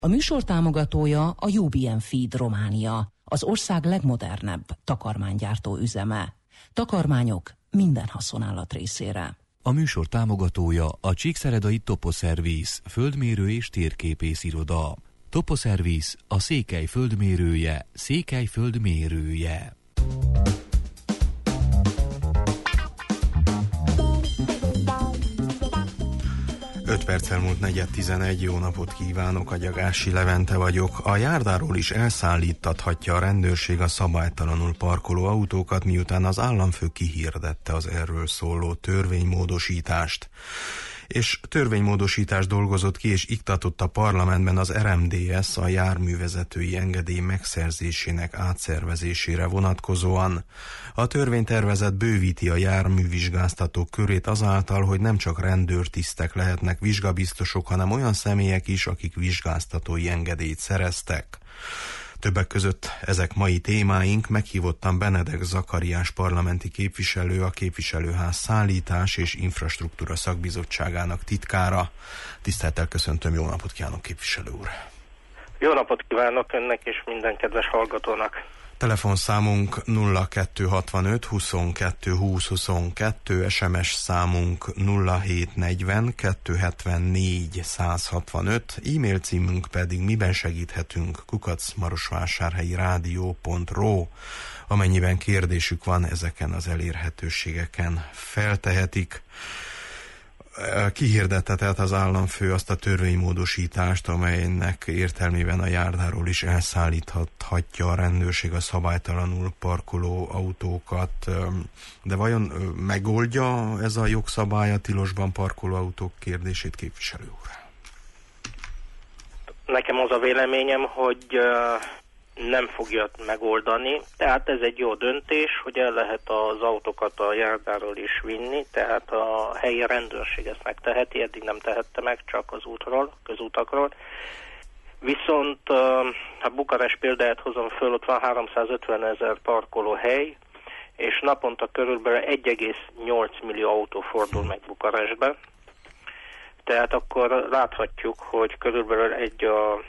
A műsor támogatója a UBM Feed Románia, az ország legmodernebb takarmánygyártó üzeme. Takarmányok minden haszonállat részére. A műsor támogatója a Csíkszeredai Toposzerviz, földmérő és térképész iroda. Toposzerviz, a Székely földmérője, Székely földmérője. 5 perccel múlt 4:11, jó napot kívánok, Agyagási Levente vagyok. A járdáról is elszállítathatja a rendőrség a szabálytalanul parkoló autókat, miután az államfő kihirdette az erről szóló törvénymódosítást. És törvénymódosítást dolgozott ki és iktatott a parlamentben az RMDSZ a járművezetői engedély megszerzésének átszervezésére vonatkozóan. A törvénytervezet bővíti a járművizsgáztatók körét azáltal, hogy nem csak rendőrtisztek lehetnek vizsgabiztosok, hanem olyan személyek is, akik vizsgáztatói engedélyt szereztek. Többek között ezek mai témáink. Meghívottam Benedek Zakariás parlamenti képviselő, a Képviselőház szállítás és infrastruktúra szakbizottságának titkára. Tisztelettel köszöntöm, jó napot kívánok, képviselő úr! Jó napot kívánok önnek és minden kedves hallgatónak! Telefonszámunk 0265 22 20 22, SMS számunk 0740 274 165, e-mail címünk pedig miben segíthetünk @marosvásárhelyi-rádió.ro. Amennyiben kérdésük van, ezeken az elérhetőségeken feltehetik. Kihirdette tehát az államfő azt a törvénymódosítást, amelynek értelmében a járdáról is elszállíthatja a rendőrség a szabálytalanul parkoló autókat. De vajon megoldja ez a jogszabály a tilosban parkoló autók kérdését, képviselő úr? Nekem az a véleményem, hogy nem fogja megoldani, tehát ez egy jó döntés, hogy el lehet az autókat a járdáról is vinni, tehát a helyi rendőrség ezt megteheti, eddig nem tehette meg, csak az útról, közútakról. Viszont a Bukarest példáját hozom föl, ott van 350 000 parkolóhely, és naponta körülbelül 1,8 millió autó fordul meg Bukarestbe. Tehát akkor láthatjuk, hogy körülbelül egy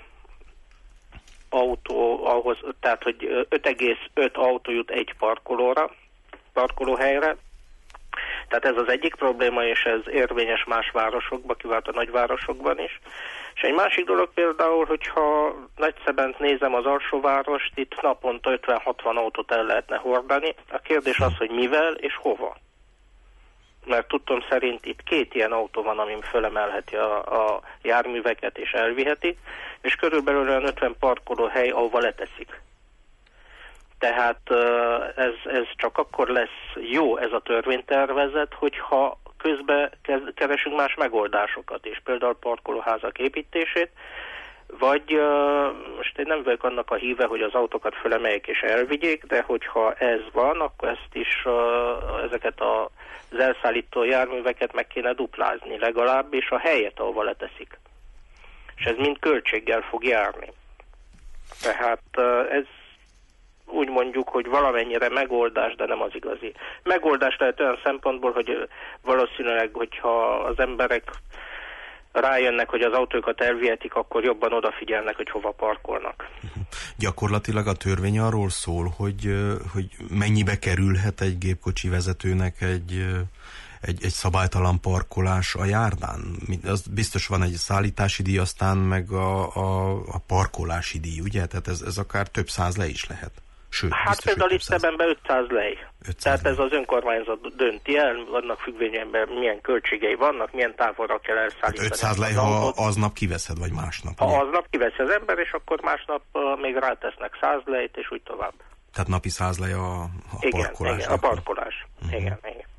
autó ahhoz, tehát hogy 5,5 autó jut egy parkolóhelyre. Tehát ez az egyik probléma, és ez érvényes más városokban, kivált a nagyvárosokban is. És egy másik dolog például, hogyha Nagyszebent nézem az alsóvárost, itt naponta 50-60 autót el lehetne hordani. A kérdés az, hogy mivel és hova. Mert tudtom szerint itt 2 ilyen autó van, amin fölemelheti a járműveket és elviheti, és körülbelül olyan 50 parkolóhely, ahova leteszik. Tehát ez csak akkor lesz jó ez a törvénytervezet, hogyha közben keresünk más megoldásokat, és például parkolóházak építését, vagy most én nem vagyok annak a híve, hogy az autókat fölemeljék és elvigyék, de hogyha ez van, akkor ezt is ezeket az elszállító járműveket meg kéne duplázni legalább, és a helyet, ahova leteszik. És ez mind költséggel fog járni. Tehát ez úgy mondjuk, hogy valamennyire megoldás, de nem az igazi. Megoldás lehet olyan szempontból, hogy valószínűleg, hogyha az emberek rájönnek, hogy az autókat elvihetik, akkor jobban odafigyelnek, hogy hova parkolnak. Gyakorlatilag a törvény arról szól, hogy mennyibe kerülhet egy gépkocsi vezetőnek egy szabálytalan parkolás a járdán. Az biztos van egy szállítási díj, aztán meg a parkolási díj, ugye? Tehát ez akár több száz lej is lehet. Sőt, hát például itt Szebenben 500 lej. 500 Tehát lej. ez az önkormányzat dönti el, annak függvényében milyen költségei vannak, milyen távolra kell elszállítani. Hát 500 lej, ha aznap kiveszed, vagy másnap. Ha aznap kiveszi az ember, és akkor másnap még rátesznek 100 lejt, és úgy tovább. Tehát napi 100 lej a parkolás. Igen, a parkolás. Igen.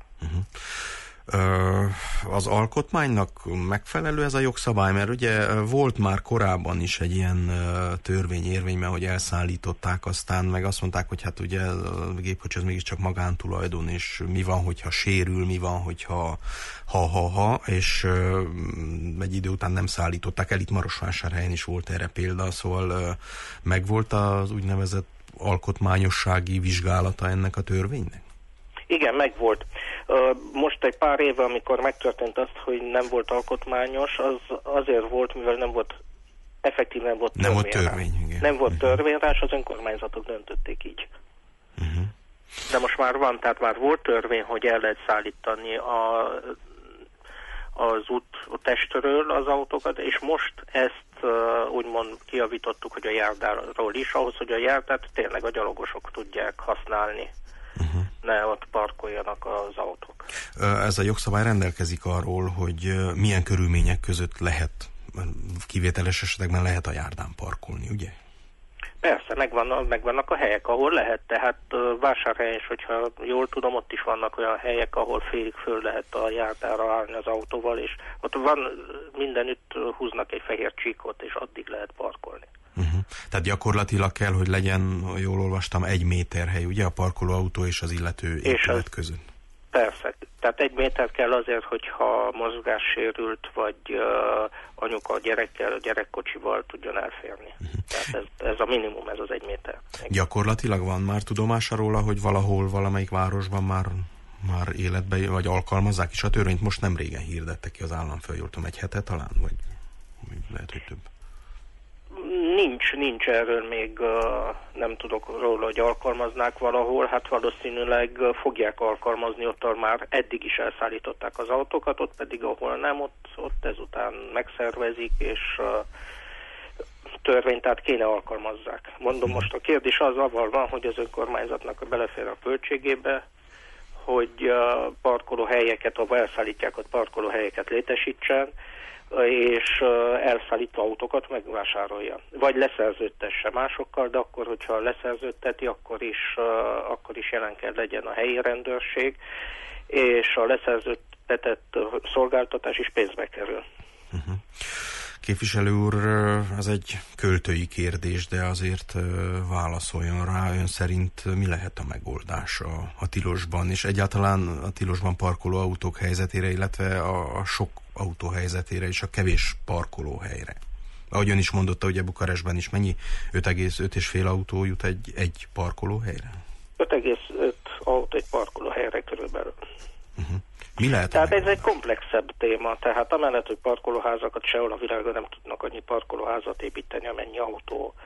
Az alkotmánynak megfelelő ez a jogszabály, mert ugye volt már korábban is egy ilyen törvény érvényben, hogy elszállították, aztán meg azt mondták, hogy hát ugye a gépkocsi az mégiscsak magántulajdon, és mi van, hogyha sérül, mi van, hogyha és egy idő után nem szállították el, itt Marosvásárhelyen is volt erre példa, szóval megvolt az úgynevezett alkotmányossági vizsgálata ennek a törvénynek? Igen, megvolt. Most egy pár éve, amikor megtörtént azt, hogy nem volt alkotmányos, az azért volt, mivel nem volt effektív nem volt törvény. Nem volt törvény, igen. Nem volt törvény rá, és az önkormányzatok döntötték így. De most már van, tehát már volt törvény, hogy el lehet szállítani az úttestről az autókat, és most ezt úgymond kijavítottuk, hogy a járdáról is, ahhoz, hogy a járdát tényleg a gyalogosok tudják használni. Ne ott parkoljanak az autók. Ez a jogszabály rendelkezik arról, hogy milyen körülmények között lehet, kivételes esetekben lehet a járdán parkolni, ugye? Persze, megvannak a helyek, ahol lehet, tehát Vásárhelyen is, hogyha jól tudom, ott is vannak olyan helyek, ahol félig föl lehet a járdára állni az autóval, és ott van mindenütt húznak egy fehér csíkot, és addig lehet parkolni. Tehát gyakorlatilag kell, hogy legyen, jól olvastam, 1 méter hely, ugye, a parkolóautó és az illető épület között? Persze. Tehát 1 méter kell azért, hogyha mozgássérült, vagy anyuka a gyerekkel, a gyerekkocsival tudjon elférni. Tehát ez a minimum, ez az 1 méter. Gyakorlatilag van már tudomása róla, hogy valahol, valamelyik városban már életbe, vagy alkalmazzák is a törvényt? Most nem régen hirdette ki az államfő, jól tudom, 1 hete talán, vagy lehet, hogy több. Nincs erről még, nem tudok róla, hogy alkalmaznák valahol, hát valószínűleg fogják alkalmazni, ott már eddig is elszállították az autókat, ott pedig ahol nem, ott ezután megszervezik, és törvényt, tehát kéne alkalmazzák. Mondom, most a kérdés avval van, hogy az önkormányzatnak belefér a költségébe, hogy parkolóhelyeket, ahol elszállítják, ott parkolóhelyeket létesítsen, és elszállító autókat megvásárolja. Vagy leszerződtesse másokkal, de akkor, hogyha leszerződteti, akkor is jelen kell legyen a helyi rendőrség, és a leszerződtetett szolgáltatás is pénzbe kerül. Képviselő úr, ez egy költői kérdés, de azért válaszoljon rá. Ön szerint mi lehet a megoldás a tilosban, és egyáltalán a tilosban parkoló autók helyzetére, illetve a sok autó helyzetére és a kevés parkolóhelyre? Ahogy ön is mondotta, ugye Bukarestben is mennyi? 5,5 autó jut egy parkolóhelyre? 5,5 autó egy parkolóhelyre körülbelül. Mi lehet? Tehát ez egy komplexebb téma, tehát amellett, hogy parkolóházakat sehol a világon nem tudnak annyi parkolóházat építeni, amennyi autó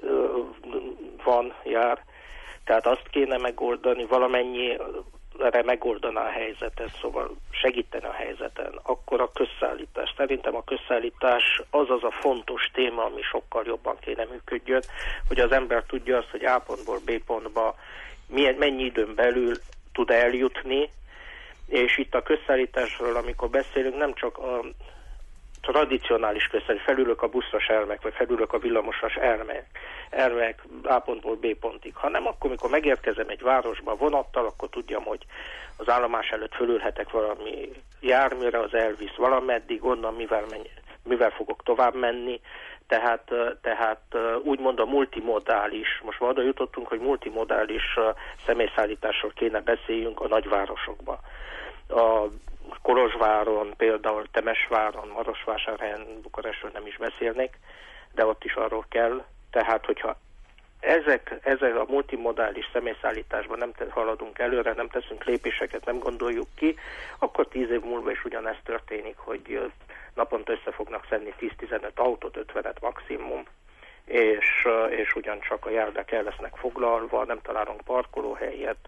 jár. Tehát azt kéne megoldani, valamennyire megoldaná a helyzetet, szóval segíteni a helyzeten. Akkor a közszállítás. Szerintem a közszállítás az a fontos téma, ami sokkal jobban kéne működjön, hogy az ember tudja azt, hogy A pontból B pontba mennyi időn belül tud eljutni, és itt a közszállításról, amikor beszélünk, nem csak a tradicionális közszállítás, felülök a buszos elmek, vagy felülök a villamosos elmek A pontból B pontig, hanem akkor, amikor megérkezem egy városba vonattal, akkor tudjam, hogy az állomás előtt fölülhetek valami járműre, az elvisz valameddig, onnan mivel fogok tovább menni, tehát úgymond a multimodális, most már oda jutottunk, hogy multimodális személyszállításról kéne beszéljünk a nagyvárosokban. A Kolozsváron, például Temesváron, Marosvásárhelyen, Bukarestről nem is beszélnék, de ott is arról kell. Tehát, hogyha ezek a multimodális személyszállításban nem haladunk előre, nem teszünk lépéseket, nem gondoljuk ki, akkor 10 év múlva is ugyanezt történik, hogy naponta össze fognak szedni 10-15 autót, 50-et maximum, és ugyancsak a járdák el lesznek foglalva, nem találunk parkolóhelyet,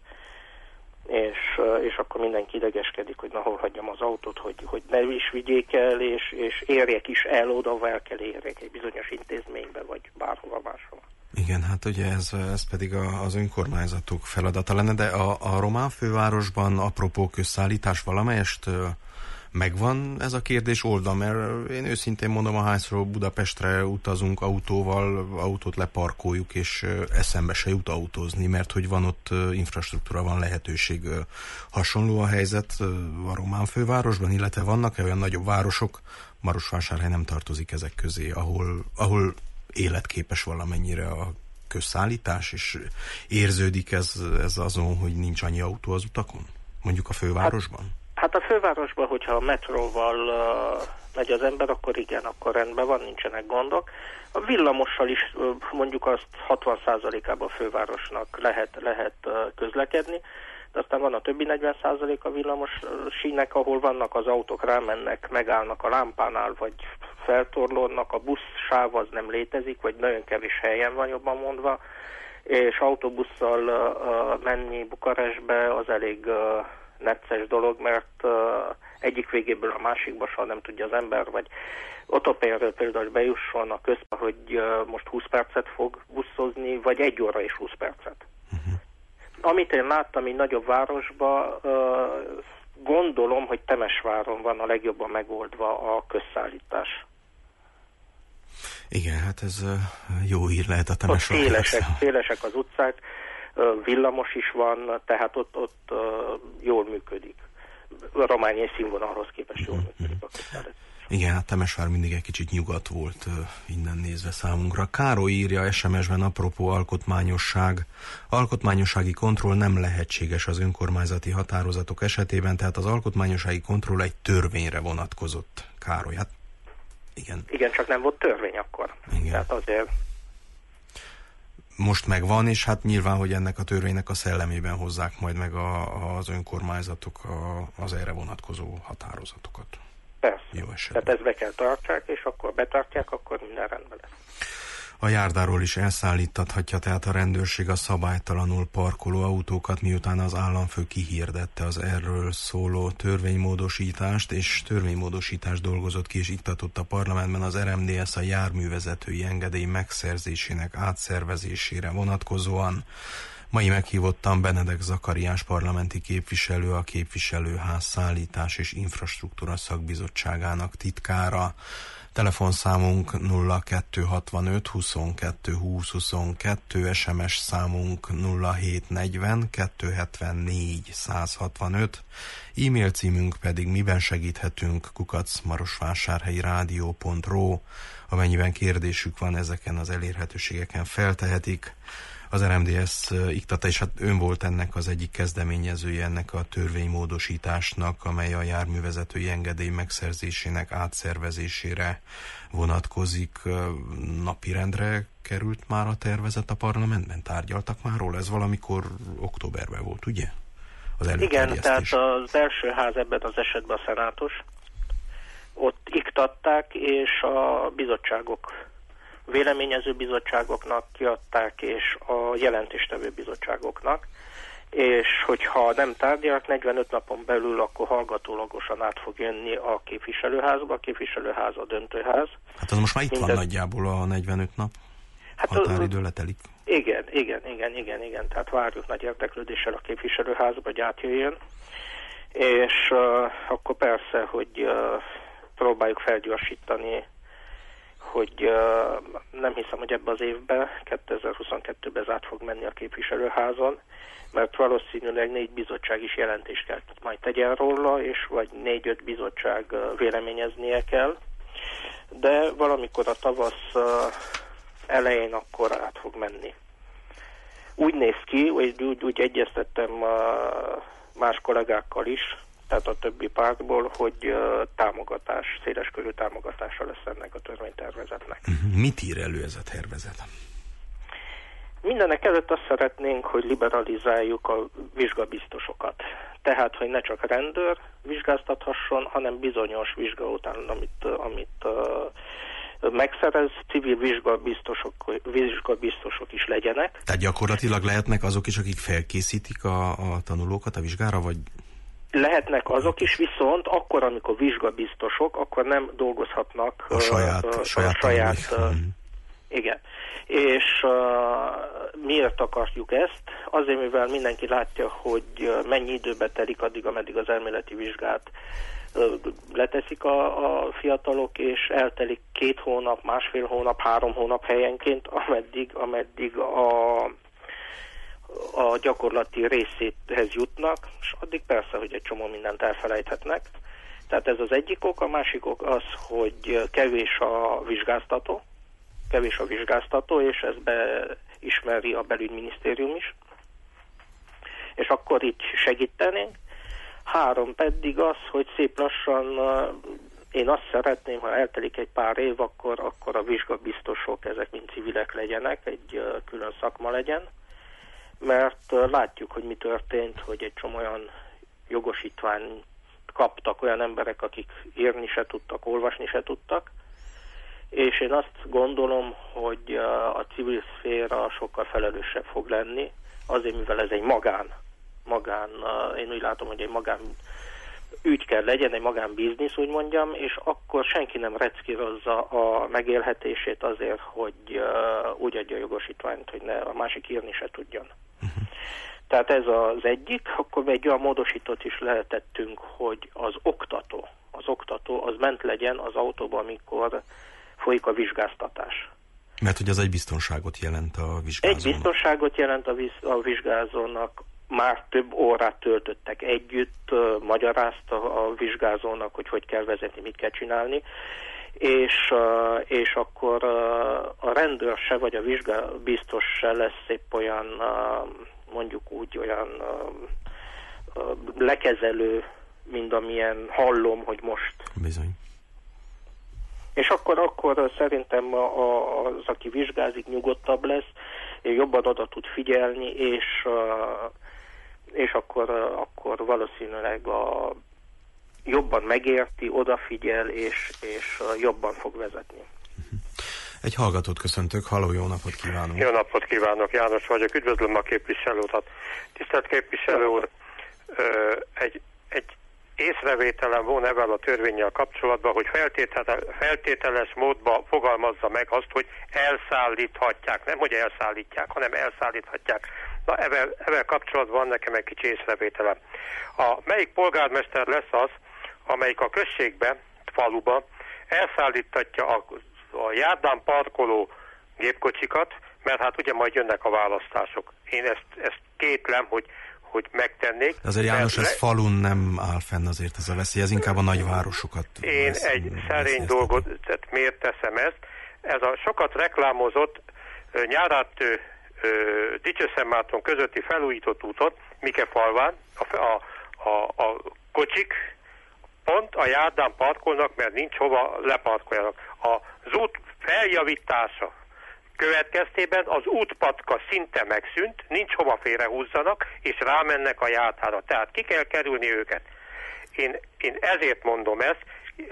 és akkor mindenki idegeskedik, hogy hol hagyjam az autót, hogy ne is vigyék el, és érjek is el oda, ahol el kell érjek egy bizonyos intézménybe, vagy bárhova máshova. Igen, hát ugye ez pedig az önkormányzatok feladata lenne, de a román fővárosban apropó közszállítás valamelyest megvan ez a kérdés oldva, mert én őszintén mondom, ahányszor Budapestre utazunk autóval, autót leparkoljuk, és eszembe se jut autózni, mert hogy van ott infrastruktúra, van lehetőség. Hasonló a helyzet a román fővárosban, illetve vannak-e olyan nagyobb városok, Marosvásárhely nem tartozik ezek közé, ahol életképes valamennyire a közszállítás, és érződik ez azon, hogy nincs annyi autó az utakon? Mondjuk a fővárosban? Hát a fővárosban, hogyha a metróval megy az ember, akkor igen, akkor rendben van, nincsenek gondok. A villamossal is mondjuk azt 60%-ában a fővárosnak lehet közlekedni, de aztán van a többi 40% a villamos sínek, ahol vannak az autók, rámennek, megállnak a lámpánál, vagy feltorlódnak, a buszsáv az nem létezik, vagy nagyon kevés helyen van, jobban mondva, és autóbusszal menni Bukarestbe az elég necces dolog, mert egyik végéből a másikba soha nem tudja az ember, vagy Otopérről például bejusson a közbe, hogy most 20 percet fog buszozni, vagy 1 óra és 20 percet. Amit én láttam egy nagyobb városba, gondolom, hogy Temesváron van a legjobban megoldva a közszállítás. Igen, hát ez jó hír lehet a Temesváron. Szélesek az utcák, villamos is van, tehát ott jól működik. A romániai színvonalhoz képest jól működik a közszállítás. Igen, hát Temesvár mindig egy kicsit nyugat volt innen nézve számunkra. Károly írja SMS-ben apropó alkotmányosság. Alkotmányossági kontroll nem lehetséges az önkormányzati határozatok esetében, tehát az alkotmányossági kontroll egy törvényre vonatkozott. Károly, hát igen. Igen, csak nem volt törvény akkor. Igen. Tehát azért... Most megvan, és hát nyilván, hogy ennek a törvénynek a szellemében hozzák majd meg az önkormányzatok az erre vonatkozó határozatokat. Persze. Jó esetben. Tehát ezt be kell tartják, és akkor betartják, akkor minden rendben lesz. A járdáról is elszállítathatja tehát a rendőrség a szabálytalanul parkoló autókat, miután az államfő kihirdette az erről szóló törvénymódosítást, és törvénymódosítást dolgozott ki és iktatott a parlamentben az RMDSZ a járművezetői engedély megszerzésének átszervezésére vonatkozóan. Mai meghívottan Benedek Zakariás parlamenti képviselő, a képviselőház szállítás és infrastruktúra szakbizottságának titkára. Telefonszámunk 0265 22 20 22, SMS számunk 0740 274 165, e-mail címünk pedig mibensegíthetünk @marosvásárhelyirádió.ru. Amennyiben kérdésük van, ezeken az elérhetőségeken feltehetik. Az RMDSZ iktatta, és hát ön volt ennek az egyik kezdeményezője, ennek a törvénymódosításnak, amely a járművezetői engedély megszerzésének átszervezésére vonatkozik. Napirendre került már a tervezet a parlamentben? Tárgyaltak már róla? Ez valamikor októberben volt, ugye? Igen, tehát az első ház ebben az esetben a szenátus. Ott iktatták, és a bizottságok, véleményező bizottságoknak kiadták, és a jelentéstevő bizottságoknak, és hogyha nem tárgyalnak 45 napon belül, akkor hallgatólagosan át fog jönni a képviselőházba, a képviselőház a döntőház. Hát az most már itt van nagyjából a 45 nap? Hát határidő letelik. Igen. Tehát várjuk nagy érdeklődéssel a képviselőházba, hogy átjöjjön. És akkor persze, hogy próbáljuk felgyorsítani, hogy nem hiszem, hogy ebben az évben, 2022-ben ez át fog menni a képviselőházon, mert valószínűleg 4 bizottság is jelentést kell majd tegyen róla, és vagy 4-5 bizottság véleményeznie kell, de valamikor a tavasz elején akkor át fog menni. Úgy néz ki, hogy úgy egyeztettem más kollégákkal is, tehát a többi pártból, hogy támogatás, széleskörű támogatása lesz ennek a törvénytervezetnek. Mit ír elő ez a tervezet? Mindenek előtt azt szeretnénk, hogy liberalizáljuk a vizsgabiztosokat. Tehát, hogy ne csak rendőr vizsgáztathasson, hanem bizonyos vizsga után, amit megszerez, civil vizsgabiztosok is legyenek. Tehát gyakorlatilag lehetnek azok is, akik felkészítik a tanulókat a vizsgára, vagy... Lehetnek azok is, viszont akkor, amikor vizsgabiztosok, akkor nem dolgozhatnak a saját igen. És miért akarjuk ezt? Azért, mivel mindenki látja, hogy mennyi időbe telik addig, ameddig az elméleti vizsgát leteszik a fiatalok, és eltelik 2 hónap, 1,5 hónap, 3 hónap helyenként, ameddig a gyakorlati részéhez jutnak, és addig persze, hogy egy csomó mindent elfelejthetnek. Tehát ez az egyik ok, a másik ok az, hogy kevés a vizsgáztató, és ezt beismeri a belügyminisztérium is. És akkor itt segítenénk. 3 pedig az, hogy szép lassan én azt szeretném, ha eltelik egy pár év, akkor a vizsgabiztosok, ezek mind civilek legyenek, egy külön szakma legyen, mert látjuk, hogy mi történt, hogy egy csomó olyan jogosítványt kaptak olyan emberek, akik írni se tudtak, olvasni se tudtak, és én azt gondolom, hogy a civil szféra sokkal felelősebb fog lenni, azért, mivel ez egy magán, én úgy látom, hogy egy magán ügy kell legyen, egy magánbiznisz, úgy mondjam, és akkor senki nem reckírozza a megélhetését azért, hogy úgy adja a jogosítványt, hogy ne a másik írni se tudjon. Tehát ez az egyik, akkor egy olyan módosítót is lehetettünk, hogy az oktató az ment legyen az autóban, amikor folyik a vizsgáztatás. Mert hogy az egy biztonságot jelent a vizsgázónak. Egy biztonságot jelent a vizsgázónak, már több órát töltöttek együtt, magyarázta a vizsgázónak, hogy kell vezetni, mit kell csinálni, és akkor a rendőr se, vagy a vizsgabiztos se lesz szép olyan, mondjuk úgy olyan lekezelő, mint amilyen hallom, hogy most. Bizony. És akkor szerintem az, aki vizsgázik, nyugodtabb lesz, jobban oda tud figyelni, és akkor valószínűleg jobban megérti, odafigyel, és jobban fog vezetni. Egy hallgatót köszöntök, halló, jó napot kívánunk! Jó napot kívánok, János vagyok, üdvözlöm a képviselő urat. Tisztelt képviselő úr, egy észrevételem volna ebben a törvénnyel kapcsolatban, hogy feltételes módban fogalmazza meg azt, hogy elszállíthatják, nem hogy elszállítják, hanem elszállíthatják. Na, ezzel kapcsolatban van nekem egy kicsi észrevételem. Melyik polgármester lesz az, amelyik a községbe, faluba elszállítatja a járdán parkoló gépkocsikat, mert hát ugye majd jönnek a választások. Én ezt kétlem, hogy megtennék. Azért János, ez falun nem áll fenn azért ez a veszély, ez inkább a nagyvárosokat. Én egy szerény dolgot, tehát miért teszem ezt? Ez a sokat reklámozott Nyárátő Dicsőszentmárton közötti felújított úton, Mikefalván, a kocsik pont a járdán parkolnak, mert nincs hova leparkoljanak. Az út feljavítása következtében az útpatka szinte megszűnt, nincs hova félrehúzzanak, és rámennek a járdára. Tehát ki kell kerülni őket. Én ezért mondom ezt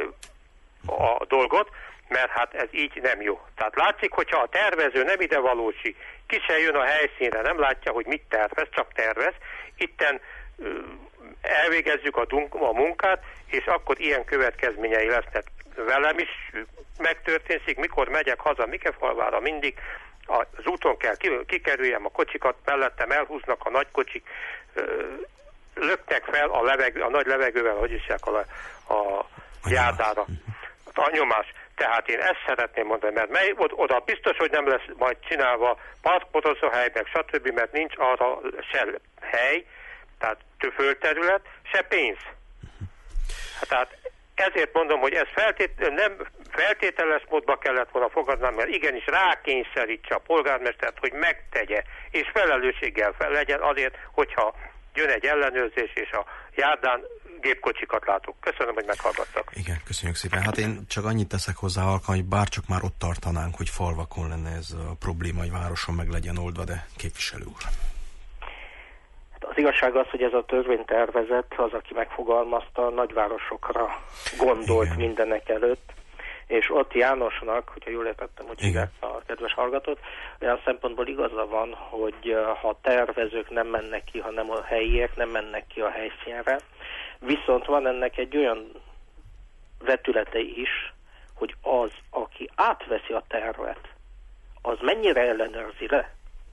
a dolgot, mert hát ez így nem jó. Tehát látszik, hogyha a tervező nem ide valósi, ki se jön a helyszínre, nem látja, hogy mit tervez, csak tervez. Itten elvégezzük a munkát, és akkor ilyen következményei lesznek. Velem is megtörténik, mikor megyek haza Mikefalvára, mindig az úton kell kikerüljem a kocsikat, mellettem elhúznak a nagy kocsik, löknek fel a nagy levegővel, hogy is a járdára. A nyomás. Tehát én ezt szeretném mondani, mert oda biztos, hogy nem lesz majd csinálva parkolóhely, meg stb., mert nincs arra se hely, tehát földterület, se pénz. Tehát ezért mondom, hogy ez nem feltételes módba kellett volna fogadni, mert igenis rákényszerítse a polgármestert, hogy megtegye, és felelősséggel legyen azért, hogyha jön egy ellenőrzés, és a járdán gépkocsikat látok. Köszönöm, hogy meghallgattak. Igen, köszönjük szépen. Hát én csak annyit teszek hozzá, hogy bárcsak már ott tartanánk, hogy falvakon lenne ez a probléma, hogy városon meg legyen oldva, de képviselő úr. Az igazság az, hogy ez a törvénytervezet, az, aki megfogalmazta, nagyvárosokra gondolt. Igen. Mindenek előtt, és ott Jánosnak, hogyha jól értettem, hogy hívják a kedves hallgatót, olyan szempontból igaza van, hogy ha a tervezők nem mennek ki, hanem a helyiek nem mennek ki a helyszínre, viszont van ennek egy olyan vetülete is, hogy az, aki átveszi a tervet, az mennyire ellenőrzi le?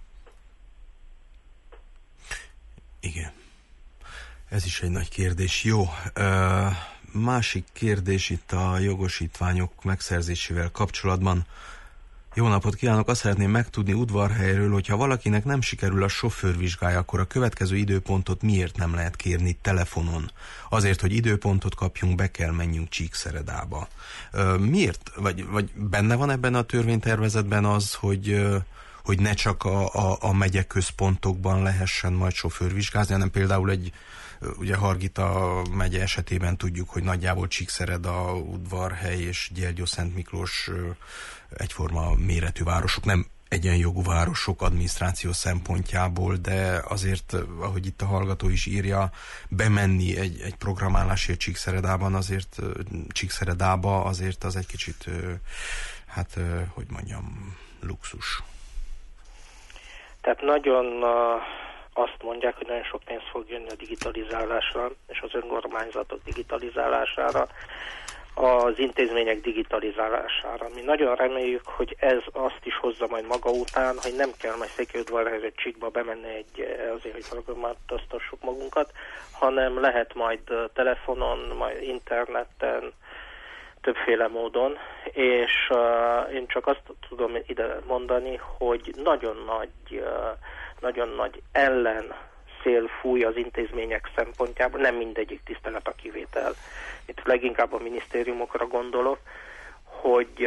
Igen. Ez is egy nagy kérdés. Jó. Másik kérdés itt a jogosítványok megszerzésével kapcsolatban. Jó napot kívánok! Azt szeretném megtudni Udvarhelyről, hogyha valakinek nem sikerül a sofőrvizsgája, akkor a következő időpontot miért nem lehet kérni telefonon? Azért, hogy időpontot kapjunk, be kell menjünk Csíkszeredába. Miért? Vagy benne van ebben a törvénytervezetben az, hogy ne csak a megyeközpontokban lehessen majd sofőrvizsgázni, hanem például ugye Hargita megye esetében tudjuk, hogy nagyjából Csíkszereda, Udvarhely és Gyergyó-Szent Miklós egyforma méretű városok, nem egyenjogú városok adminisztráció szempontjából, de azért, ahogy itt a hallgató is írja, bemenni egy programálásért Csíkszeredába azért az egy kicsit hát, hogy mondjam, luxus. Tehát nagyon azt mondják, hogy nagyon sok pénz fog jönni a digitalizálásra, és az önkormányzatok digitalizálására, az intézmények digitalizálására. Mi nagyon reméljük, hogy ez azt is hozza majd maga után, hogy nem kell majd Székelyudvarra egy csíkba bemenni azért, hogy programáltassuk magunkat, hanem lehet majd telefonon, majd interneten, többféle módon, és én csak azt tudom ide mondani, hogy nagyon nagy ellenszél fúj az intézmények szempontjából, nem mindegyik, tisztelet a kivétel. Itt leginkább a minisztériumokra gondolok, hogy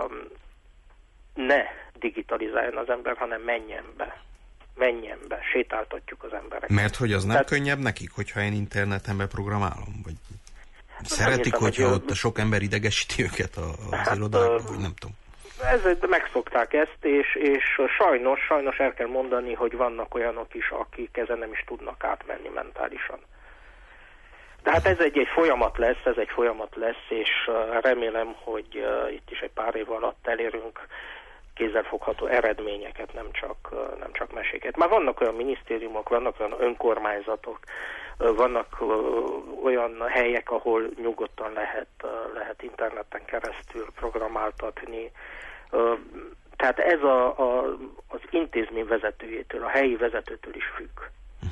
ne digitalizáljon az ember, hanem menjen be, sétáltatjuk az embereket. Mert hogy az nem könnyebb nekik, hogyha én interneten beprogramálom? Vagy szeretik, hogyha ott sok ember idegesíti őket az irodákban, vagy nem tudom. Megszokták ezt, és sajnos el kell mondani, hogy vannak olyanok is, akik ezen nem is tudnak átmenni mentálisan. De hát ez egy folyamat lesz, és remélem, hogy itt is egy pár év alatt elérünk kézzelfogható eredményeket, nem csak meséket. Már vannak olyan minisztériumok, vannak olyan önkormányzatok, vannak olyan helyek, ahol nyugodtan lehet interneten keresztül programáltatni. Tehát ez az intézmény vezetőjétől, a helyi vezetőtől is függ.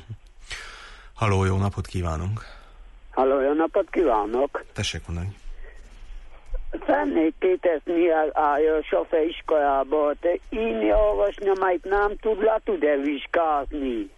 Halló, jó napot kívánunk! Halló, jó napot kívánok! Tessék mondani. Szeretnék kérdezni a sofőriskolába, te írni, olvasni, amelyik nem tud, le tud-e vizsgázni?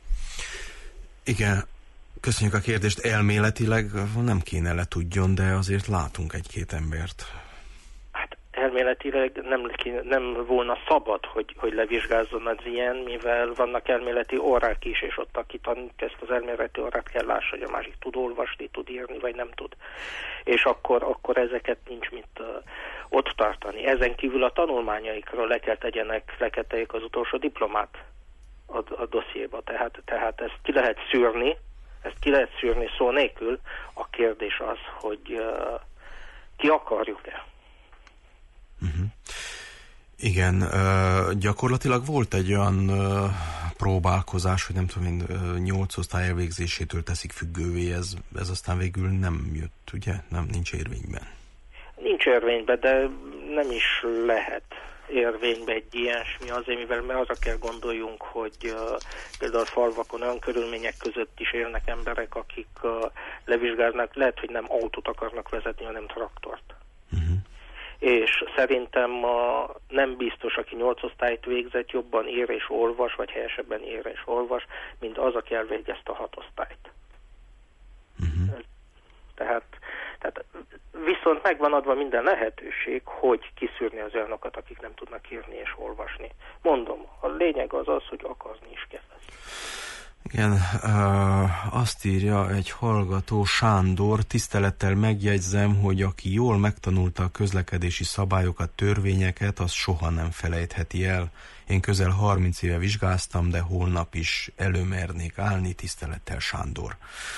Igen, köszönjük a kérdést. Elméletileg nem kéne le tudjon, de azért látunk egy-két embert. Hát elméletileg nem volna szabad, hogy levizsgázzon az ilyen, mivel vannak elméleti órák is, és ott aki tanítja ezt az elméleti órát kell lássa, hogy a másik tud olvasni, tud írni, vagy nem tud. És akkor ezeket nincs mit ott tartani. Ezen kívül a tanulmányaikról le kell tegyék az utolsó diplomát a dossziéba. Tehát ezt ki lehet szűrni szó nélkül. A kérdés az, hogy ki akarjuk-e. Uh-huh. Igen, gyakorlatilag volt egy olyan próbálkozás, hogy nem tudom én, 8 osztály elvégzésétől teszik függővé, ez aztán végül nem jött, ugye? Nincs érvényben. Nincs érvényben, de nem is lehet érvénybe egy ilyesmi azért, mivel arra kell gondoljunk, hogy például falvakon olyan körülmények között is élnek emberek, akik levizsgáznak, lehet, hogy nem autót akarnak vezetni, hanem traktort. Uh-huh. És szerintem nem biztos, aki 8 osztályt végzett, jobban ír és olvas, vagy helyesebben ír és olvas, mint az, aki elvégezte a 6 osztályt. Uh-huh. Tehát viszont megvan adva minden lehetőség, hogy kiszűrni az olyanokat, akik nem tudnak írni és olvasni. Mondom, a lényeg az, hogy akarni is kell. Igen, azt írja egy hallgató, Sándor, tisztelettel megjegyzem, hogy aki jól megtanulta a közlekedési szabályokat, törvényeket, az soha nem felejtheti el. Én közel 30 éve vizsgáztam, de holnap is előmernék állni, tisztelettel Sándor.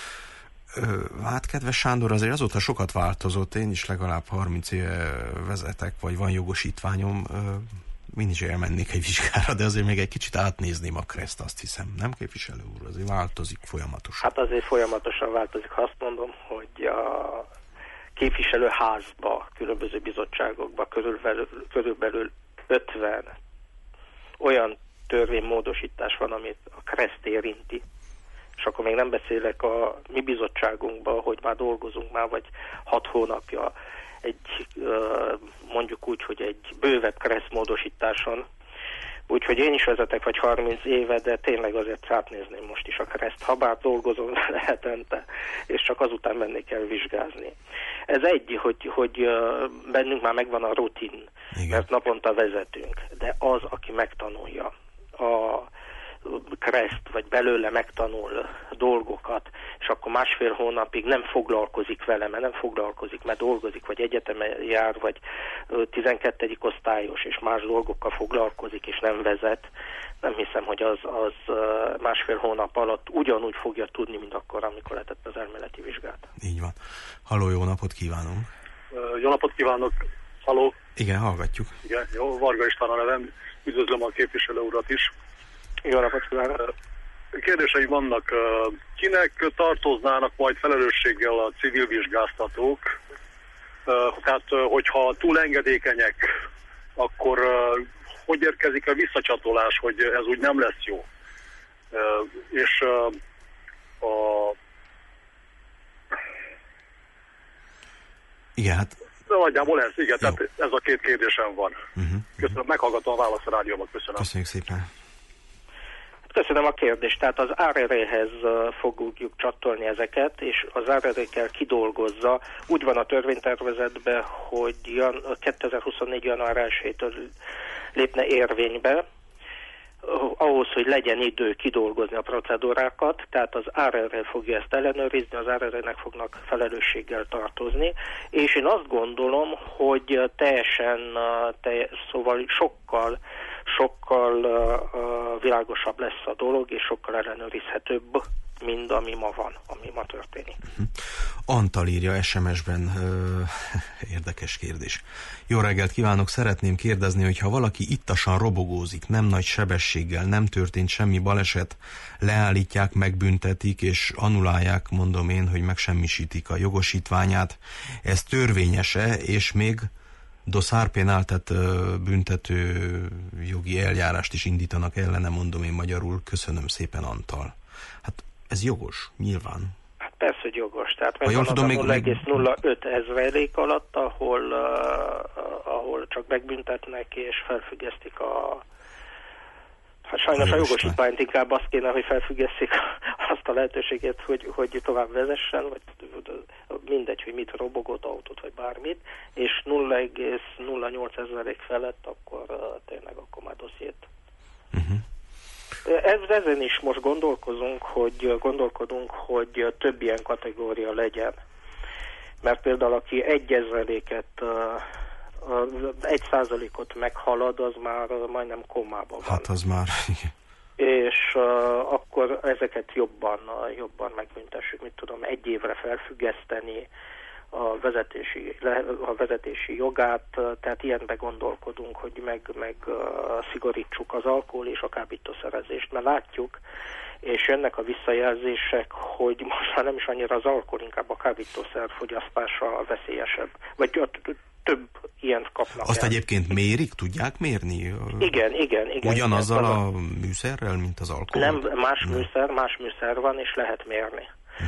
Hát, kedves Sándor, azért azóta sokat változott, én is legalább 30 éve vezetek, vagy van jogosítványom, én is elmennék egy vizsgára, de azért még egy kicsit átnézném a KRESzt, azt hiszem. Nem, képviselő úr? Azért változik folyamatosan. Hát azért folyamatosan változik. Ha azt mondom, hogy a képviselőházba, különböző bizottságokba körülbelül 50 olyan törvénymódosítás van, amit a KRESzt érinti, és akkor még nem beszélek a mi bizottságunkban, hogy már dolgozunk már, vagy 6 hónapja mondjuk úgy, hogy egy bővebb KRESZ módosításon. Úgyhogy én is vezetek vagy 30 éve, de tényleg azért átnézném most is a KRESzt, ha bár dolgozom hetente, és csak azután mennék el vizsgázni. Ez egy, hogy bennünk már megvan a rutin, igen, mert naponta vezetünk, de az, aki megtanulja a KRESzt, vagy belőle megtanul dolgokat, és akkor 1,5 hónapig nem foglalkozik vele, mert dolgozik, vagy egyetemen jár, vagy 12. osztályos, és más dolgokkal foglalkozik, és nem vezet, nem hiszem, hogy az 1,5 hónap alatt ugyanúgy fogja tudni, mint akkor, amikor letett az elméleti vizsgát. Így van. Halló, jó napot kívánunk! Jó napot kívánok! Halló! Igen, hallgatjuk. Igen, jó, Varga István a nevem. Üdvözlöm a képviselő urat is. Jó napot kívánok! Kérdéseim vannak. Kinek tartoznának majd felelősséggel a civil vizsgáztatók? Tehát, hogyha túl engedékenyek, akkor hogy érkezik a visszacsatolás, hogy ez úgy nem lesz jó? És Igen, hát... Nagyjából ez, igen, tehát ez a két kérdésem van. Köszönöm, meghallgatom a választ a rádiómat, köszönöm. Köszönjük szépen. Köszönöm a kérdést. Tehát az ARR-hez fogjuk csatolni ezeket, és az ARR kell kidolgozza. Úgy van a törvénytervezetben, hogy 2024. január 1-től lépne érvénybe, ahhoz, hogy legyen idő kidolgozni a procedúrákat, tehát az ARR fogja ezt ellenőrizni, az ARR-nek fognak felelősséggel tartozni, és én azt gondolom, hogy szóval sokkal világosabb lesz a dolog, és sokkal ellenőrizhetőbb, mint ami ma van, ami ma történik. Antal írja SMS-ben, érdekes kérdés. Jó reggelt kívánok, szeretném kérdezni, hogy ha valaki ittasan robogózik, nem nagy sebességgel, nem történt semmi baleset, leállítják, megbüntetik és annulálják, mondom én, hogy megsemmisítik a jogosítványát. Ez törvényes-e, és még doszárpénál, tehát büntető jogi eljárást is indítanak ellene, mondom én magyarul. Köszönöm szépen, Antal. Hát ez jogos, nyilván. Hát persze, hogy jogos. Tehát meg van az a 0,05 ezrelék alatt, ahol csak megbüntetnek és felfüggesztik hát sajnos a jogosítványt inkább azt kéne, hogy felfüggesztik azt a lehetőséget, hogy tovább vezessen, vagy mindegy, hogy mit, robogott autót, vagy bármit, és 0,08 ezrelék felett, akkor tényleg akkor már dossziét. Ezen is most gondolkodunk, hogy több ilyen kategória legyen. Mert például aki 1%-ot meghalad, az már majdnem komában van. Hát az már... És akkor ezeket jobban megbüntessük, mit tudom, 1 évre felfüggeszteni a vezetési jogát, tehát ilyenbe gondolkodunk, hogy meg szigorítsuk az alkohol és a kábítószerezést, mert látjuk, és jönnek a visszajelzések, hogy most már nem is annyira az alkohol, inkább a kábítószer fogyasztása veszélyesebb, vagy több ilyen kapnak. Azt egyébként mérik? Tudják mérni? Igen. Ugyanazzal a műszerrel, mint az alkohol? Nem, más műszer van, és lehet mérni.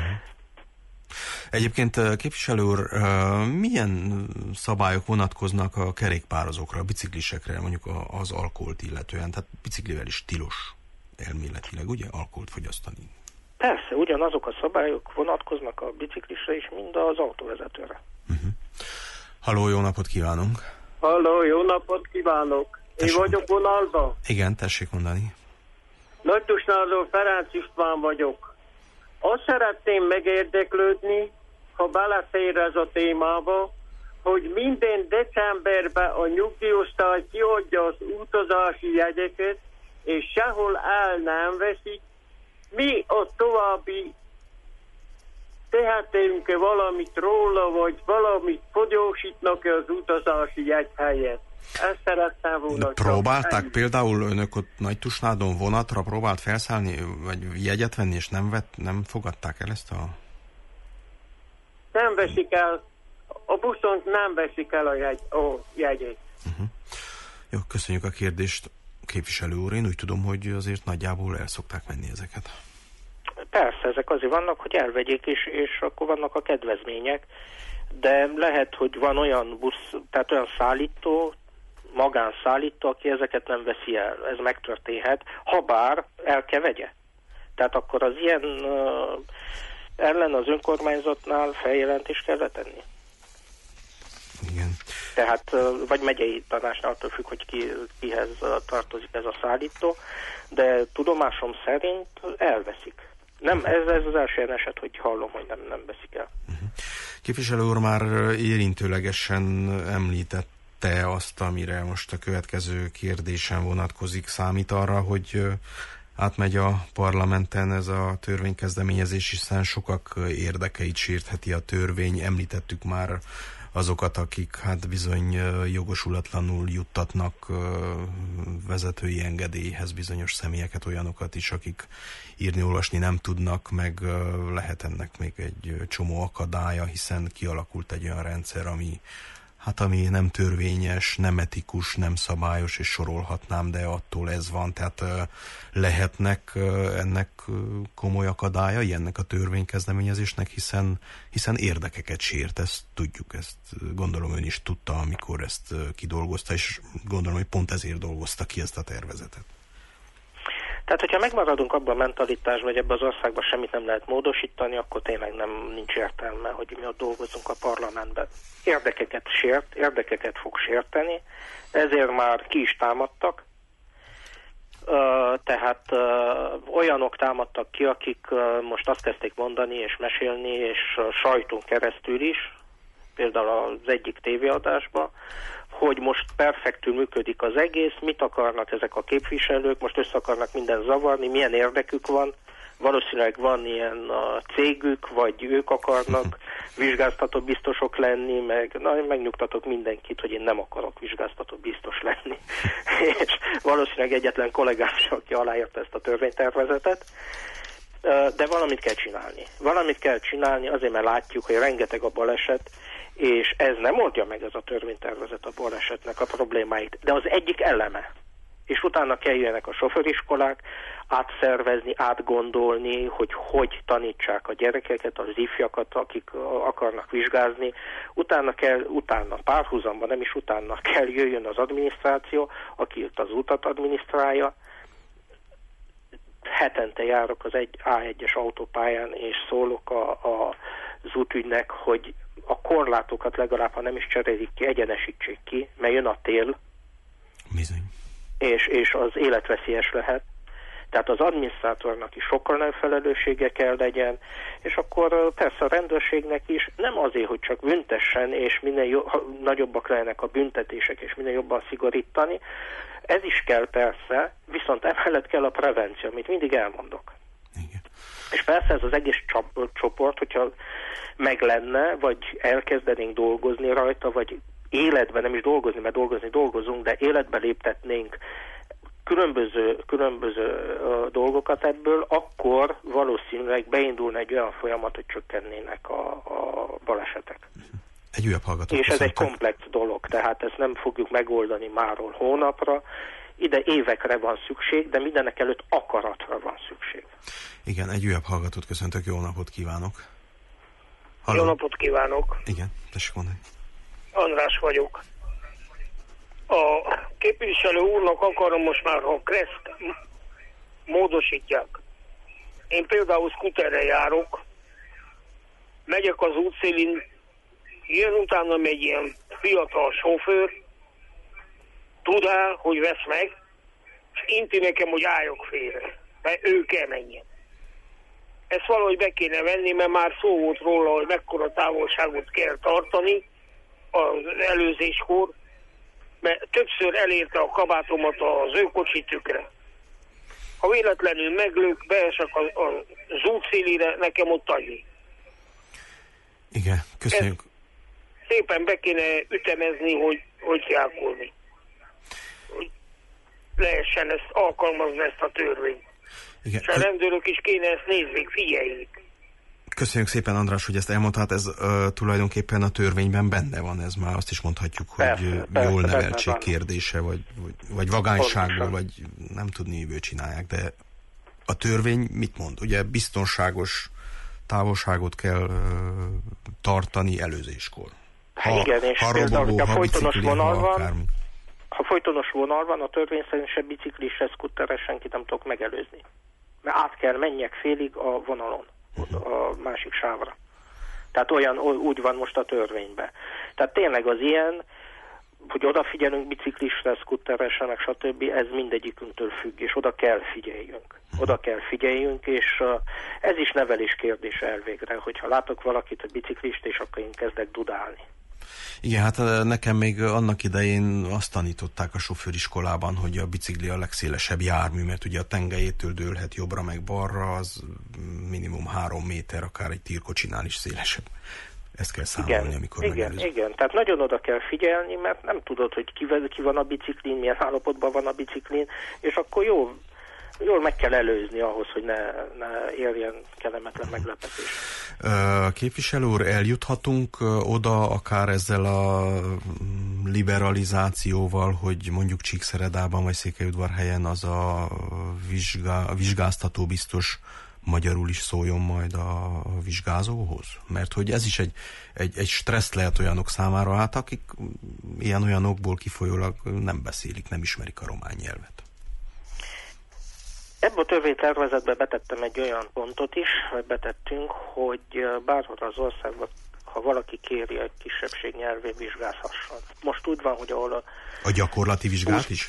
Egyébként képviselő úr, milyen szabályok vonatkoznak a kerékpározókra, a biciklisekre, mondjuk az alkoholt illetően? Tehát biciklivel is tilos elméletileg, ugye, alkoholt fogyasztani? Persze, ugyanazok a szabályok vonatkoznak a biciklisre is, mind az autóvezetőre. Halló, jó napot kívánunk! Halló, jó napot kívánok! Én vagyok vonalban? Igen, tessék mondani. Nagydusnáról Ferenc István vagyok. Azt szeretném megérdeklődni, ha belefér ez a témába, hogy minden decemberben a nyugdíjosztály kiadja az utazási jegyeket, és sehol el nem veszik. Mi a további tehetünk-e valamit róla, vagy valamit fogyósítnak-e az utazási jegy helyett? Ezt szerettem volna. Próbálták például önök ott Nagytusnádon vonatra próbált felszállni, vagy jegyet venni, és nem fogadták el ezt a... Nem veszik el, a buszon nem veszik el a jegyet. Jó, köszönjük a kérdést, képviselő úr. Én úgy tudom, hogy azért nagyjából el szokták venni ezeket. Persze, ezek azért vannak, hogy elvegyék, és akkor vannak a kedvezmények, de lehet, hogy van olyan busz, tehát olyan szállító, magánszállító, aki ezeket nem veszi el. Ez megtörténhet, ha bár el kell vegye. Tehát akkor az ilyen ellen az önkormányzatnál feljelentést kell tenni. Igen. Tehát, vagy megyei tanácsnál, attól függ, hogy kihez tartozik ez a szállító, de tudomásom szerint elveszik. Nem, ez az első eset, hogy hallom, hogy nem veszik el. Képviselő úr már érintőlegesen említette azt, amire most a következő kérdésen vonatkozik. Számít arra, hogy átmegy a parlamenten ez a törvénykezdeményezés, hiszen sokak érdekeit sértheti a törvény. Említettük már azokat, akik hát bizony jogosulatlanul juttatnak vezetői engedélyhez bizonyos személyeket, olyanokat is, akik írni-olvasni nem tudnak, meg lehet ennek még egy csomó akadálya, hiszen kialakult egy olyan rendszer, ami nem törvényes, nem etikus, nem szabályos, és sorolhatnám, de attól ez van. Tehát lehetnek ennek komoly akadályai, ennek a törvénykezdeményezésnek, hiszen érdekeket sért, ezt tudjuk, ezt gondolom ön is tudta, amikor ezt kidolgozta, és gondolom, hogy pont ezért dolgozta ki ezt a tervezetet. Tehát, hogyha megmaradunk abban a mentalitásban, hogy ebben az országban semmit nem lehet módosítani, akkor tényleg nincs értelme, hogy mi ott dolgozunk a parlamentben. Érdekeket sért, érdekeket fog sérteni, ezért már ki is támadtak. Tehát olyanok támadtak ki, akik most azt kezdték mondani és mesélni, és a sajtón keresztül is, például az egyik tévéadásban, hogy most perfektül működik az egész, mit akarnak ezek a képviselők, most össze akarnak minden zavarni, milyen érdekük van, valószínűleg van ilyen cégük, vagy ők akarnak vizsgáztató biztosok lenni, megnyugtatok mindenkit, hogy én nem akarok vizsgáztató biztos lenni. És valószínűleg egyetlen kollégám sem, aki aláírta ezt a törvénytervezetet, de valamit kell csinálni. Valamit kell csinálni azért, mert látjuk, hogy rengeteg a baleset, és ez nem oldja meg ez a törvénytervezet a balesetnek a problémáit, de az egyik eleme. És utána kell jöjjenek a sofőriskolák, átszervezni, átgondolni, hogy tanítsák a gyerekeket, az ifjakat, akik akarnak vizsgázni. Utána párhuzamban, nem is utána kell jöjjön az adminisztráció, aki az utat adminisztrálja. Hetente járok az A1-es autópályán, és szólok az útügynek, hogy a korlátokat legalább, ha nem is cserélik ki, egyenesítsék ki, mert jön a tél, bizony. És az életveszélyes lehet. Tehát az adminisztrátornak is sokkal nagyobb felelőssége kell legyen, és akkor persze a rendőrségnek is nem azért, hogy csak büntessen, és minél nagyobbak legyenek a büntetések, és minél jobban szigorítani. Ez is kell persze, viszont emellett kell a prevenció, amit mindig elmondok. Igen. És persze ez az egész csoport, hogyha meg lenne, vagy elkezdenénk dolgozni rajta, vagy életben, nem is dolgozni, mert dolgozunk, de életbe léptetnénk különböző dolgokat ebből, akkor valószínűleg beindulna egy olyan folyamat, hogy csökkennének a balesetek. Egy újabb hallgató. És ez egy komplex dolog, tehát ezt nem fogjuk megoldani máról hónapra, ide évekre van szükség, de mindenek előtt akaratra van szükség. Igen, egy újabb hallgatót köszöntök, jó napot kívánok! Halló. Jó napot kívánok! Igen, tessék mondani. András vagyok. A képviselő úrnak akarom most már, ha kreszt módosítják. Én például szkuterrel járok, megyek az útszélin, jön utána egy ilyen fiatal sofőr, tud el, hogy vesz meg, és inti nekem, hogy álljak félre, mert ő kell menjen. Ezt valahogy be kéne venni, mert már szó volt róla, hogy mekkora távolságot kell tartani az előzéskor, mert többször elérte a kabátomat az ő kocsi tükre. Ha véletlenül meglők, beesek az útszélire, nekem ott annyi. Igen, köszönjük. Ezt szépen be kéne ütemezni, hogy kiákolni. Hogy lehessen ezt alkalmazni, ezt a törvényt. Igen. És a rendőrök is kéne ezt nézzék, figyeljék. Köszönjük szépen, András, hogy ezt elmondta. Hát ez tulajdonképpen a törvényben benne van, ez már azt is mondhatjuk, hogy jól neveltség kérdése, vagy vagányságból, vagy nem tudni, miből csinálják, de a törvény mit mond? Ugye biztonságos távolságot kell tartani előzéskor. Igen, és például, hogyha folytonos vonal van, a törvény szerint se biciklis, szkutteres senkit nem tudok megelőzni. Mert át kell menjek félig a vonalon, a másik sávra. Tehát úgy van most a törvényben. Tehát tényleg az ilyen, hogy odafigyelünk biciklisre, szkutteresre, meg stb., ez mindegyikünktől függ, és oda kell figyeljünk, és ez is nevelés kérdése elvégre, hogyha látok valakit a biciklist, és akkor én kezdek dudálni. Igen, hát nekem még annak idején azt tanították a sofőriskolában, hogy a bicikli a legszélesebb jármű, mert ugye a tengelyétől dőlhet jobbra meg balra, az minimum 3 méter, akár egy tirkocsinál is szélesebb. ezt kell számolni, amikor megelőző. Igen, tehát nagyon oda kell figyelni, mert nem tudod, hogy ki van a biciklin, milyen állapotban van a biciklin, és akkor jól meg kell előzni ahhoz, hogy ne érjen kellemetlen meglepetés. Képviselő úr, eljuthatunk oda akár ezzel a liberalizációval, hogy mondjuk Csíkszeredában vagy Székelyudvarhelyen az a vizsgáztató biztos magyarul is szóljon majd a vizsgázóhoz? Mert hogy ez is egy stressz lehet olyanok számára, hát akik ilyen-olyan okból kifolyólag nem beszélik, nem ismerik a román nyelvet. Ebben a törvénytervezetben betettem egy olyan pontot is, vagy betettünk, hogy bárhol az országban, ha valaki kéri, egy kisebbség nyelvén vizsgázhasson. Most úgy van, hogy ahol a gyakorlati vizsgát is?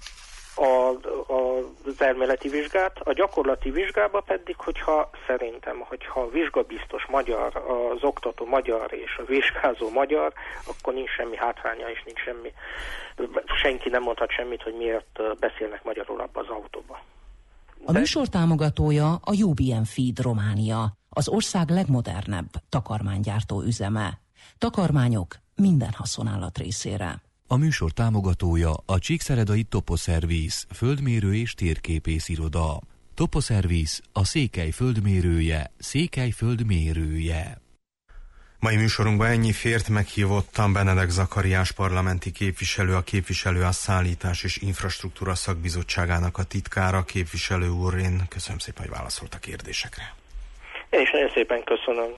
Az elméleti vizsgát, a gyakorlati vizsgába pedig, hogyha a vizsgabiztos magyar, az oktató magyar és a vizsgázó magyar, akkor nincs semmi hátránya és nincs semmi, senki nem mondhat semmit, hogy miért beszélnek magyarul abba az autóba. A műsor támogatója a UBM Feed Románia, az ország legmodernebb takarmánygyártó üzeme. Takarmányok minden haszonállat részére. A műsor támogatója a Csíkszeredai Toposzervisz, földmérő és térképész iroda. Toposzervisz, a Székely földmérője, Székely földmérője. Mai műsorunkban ennyi fért, meghívottam Benedek Zakariás parlamenti képviselő, a képviselőház szállítás és infrastruktúra szakbizottságának a titkára. Képviselő úr, én köszönöm szépen, hogy válaszolt a kérdésekre. Én is nagyon szépen köszönöm.